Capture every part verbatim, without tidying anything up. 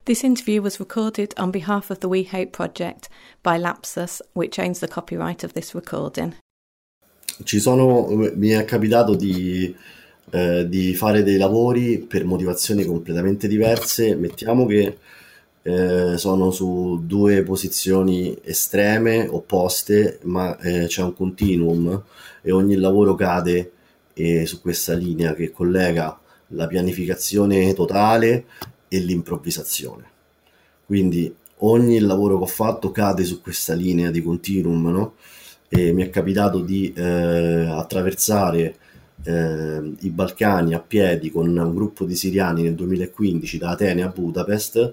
This interview was recorded on behalf of the We Hope project by Lapsus, which owns the copyright of this recording. Ci sono, mi è capitato di, eh, di fare dei lavori per motivazioni completamente diverse. Mettiamo che eh, sono su due posizioni estreme, opposte, ma eh, c'è un continuum e ogni lavoro cade eh, su questa linea che collega la pianificazione totale e l'improvvisazione. Quindi ogni lavoro che ho fatto cade su questa linea di continuum, no? E mi è capitato di eh, attraversare eh, i Balcani a piedi con un gruppo di siriani nel duemilaquindici da Atene a Budapest,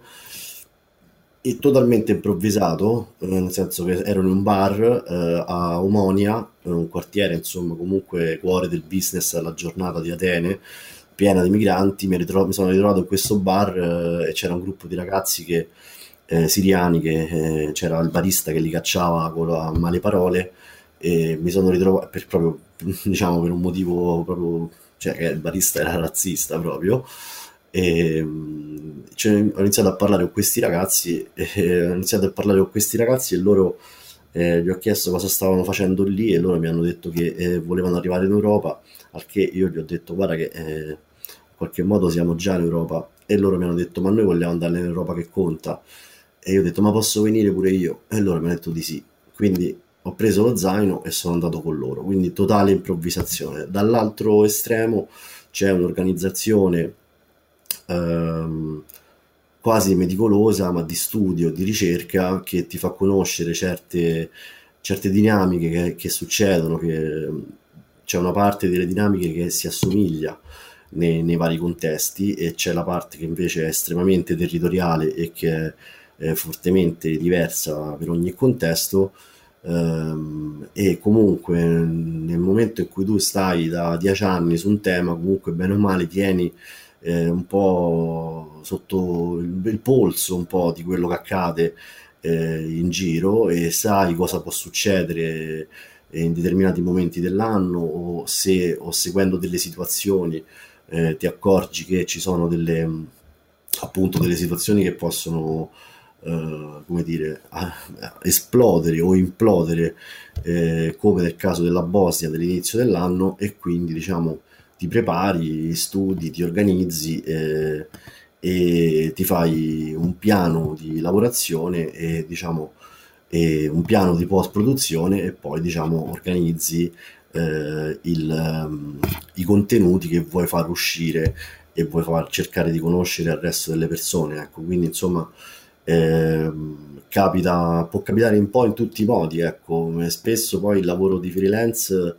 e totalmente improvvisato, eh, nel senso che ero in un bar eh, a Omonia, un quartiere insomma comunque cuore del business alla giornata di Atene, piena di migranti. Mi, ritro- mi sono ritrovato in questo bar eh, e c'era un gruppo di ragazzi che eh, siriani, che eh, c'era il barista che li cacciava con la male parole, e mi sono ritrovato per proprio diciamo per un motivo proprio, cioè che il barista era razzista proprio. E cioè, ho iniziato a parlare con questi ragazzi e ho iniziato a parlare con questi ragazzi e loro eh, gli ho chiesto cosa stavano facendo lì e loro mi hanno detto che eh, volevano arrivare in Europa, al che io gli ho detto guarda che eh, in qualche modo siamo già in Europa, e loro mi hanno detto ma noi vogliamo andare in Europa che conta, e io ho detto ma posso venire pure io, e loro mi hanno detto di sì. Quindi ho preso lo zaino e sono andato con loro, quindi totale improvvisazione. Dall'altro estremo c'è un'organizzazione ehm, quasi meticolosa, ma di studio, di ricerca, che ti fa conoscere certe, certe dinamiche che, che succedono, che c'è una parte delle dinamiche che si assomiglia nei, nei vari contesti, e c'è la parte che invece è estremamente territoriale e che è, è fortemente diversa per ogni contesto. Um, e comunque nel momento in cui tu stai da dieci anni su un tema, comunque bene o male tieni eh, un po' sotto il, il polso un po' di quello che accade eh, in giro, e sai cosa può succedere in determinati momenti dell'anno, o se o seguendo delle situazioni eh, ti accorgi che ci sono delle appunto delle situazioni che possono Uh, come dire, a, a esplodere o implodere, eh, come nel caso della Bosnia dell'inizio dell'anno, e quindi diciamo ti prepari, studi, ti organizzi eh, e ti fai un piano di lavorazione e diciamo e un piano di post produzione, e poi diciamo organizzi eh, il, um, i contenuti che vuoi far uscire e vuoi far cercare di conoscere al resto delle persone, ecco. Quindi insomma Eh, capita, può capitare un po' in tutti i modi, ecco. Spesso poi il lavoro di freelance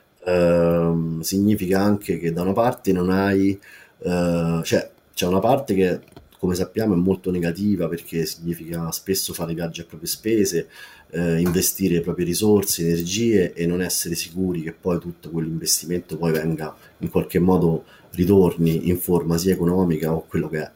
ehm, significa anche che da una parte non hai, eh, cioè c'è una parte che come sappiamo è molto negativa, perché significa spesso fare viaggi a proprie spese, eh, investire le proprie risorse, energie, e non essere sicuri che poi tutto quell'investimento poi venga in qualche modo ritorni in forma sia economica o quello che è.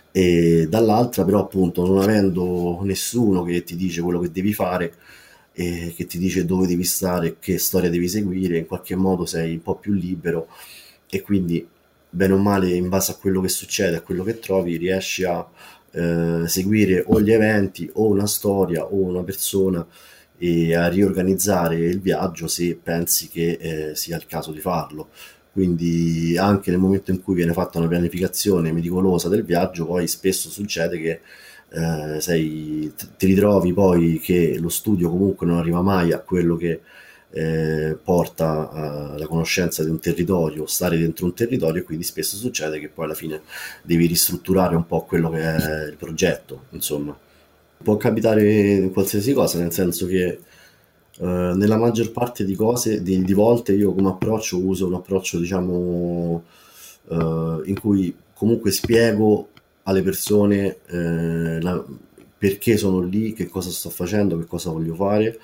E dall'altra però appunto non avendo nessuno che ti dice quello che devi fare e che ti dice dove devi stare, che storia devi seguire, in qualche modo sei un po' più libero, e quindi bene o male in base a quello che succede, a quello che trovi, riesci a eh, seguire o gli eventi o una storia o una persona, e a riorganizzare il viaggio se pensi che eh, sia il caso di farlo. Quindi anche nel momento in cui viene fatta una pianificazione meticolosa del viaggio, poi spesso succede che eh, sei, ti ritrovi poi che lo studio comunque non arriva mai a quello che eh, porta alla conoscenza di un territorio, stare dentro un territorio, e quindi spesso succede che poi alla fine devi ristrutturare un po' quello che è il progetto, insomma. Può capitare qualsiasi cosa, nel senso che Uh, nella maggior parte di cose, di, di volte io come approccio uso un approccio diciamo uh, in cui comunque spiego alle persone uh, la, perché sono lì, che cosa sto facendo, che cosa voglio fare,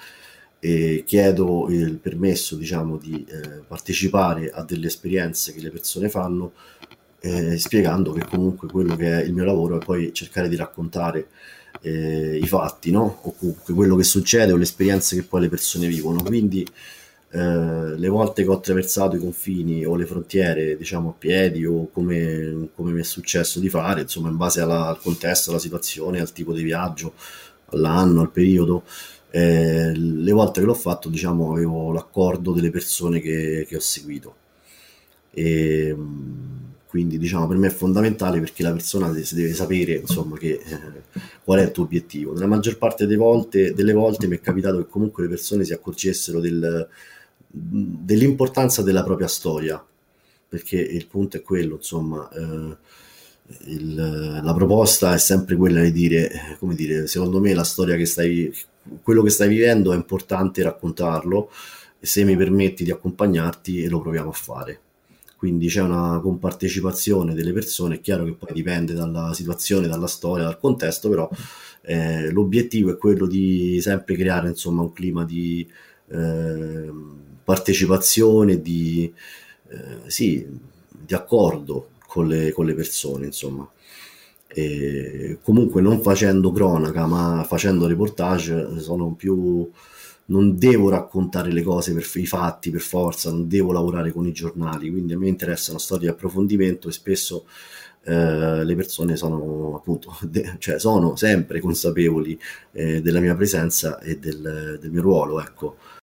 e chiedo il permesso diciamo di uh, partecipare a delle esperienze che le persone fanno, eh, spiegando che comunque quello che è il mio lavoro è poi cercare di raccontare eh, i fatti, no? O comunque quello che succede o le esperienze che poi le persone vivono. Quindi eh, le volte che ho attraversato i confini o le frontiere, diciamo a piedi o come, come mi è successo di fare, insomma, in base alla- al contesto, alla situazione, al tipo di viaggio, all'anno, al periodo. Eh, le volte che l'ho fatto, diciamo, avevo l'accordo delle persone che, che ho seguito. E, mh, quindi, diciamo, per me è fondamentale perché la persona si deve sapere, insomma, che, eh, qual è il tuo obiettivo. Nella maggior parte delle volte, delle volte mi è capitato che comunque le persone si accorgessero del, dell'importanza della propria storia, perché il punto è quello, insomma, eh, il- la proposta è sempre quella di dire, eh, come dire, secondo me la storia che stai, quello che stai vivendo è importante raccontarlo e se mi permetti di accompagnarti e lo proviamo a fare. Quindi c'è una compartecipazione delle persone, è chiaro che poi dipende dalla situazione, dalla storia, dal contesto, però eh, l'obiettivo è quello di sempre creare insomma un clima di eh, partecipazione, di, eh, sì, di accordo con le, con le persone, insomma. E comunque non facendo cronaca, ma facendo reportage, sono più non devo raccontare le cose per i fatti per forza, non devo lavorare con i giornali, quindi a me interessano storie di approfondimento e spesso eh, le persone sono appunto, de- cioè sono sempre consapevoli eh, della mia presenza e del, del mio ruolo, ecco.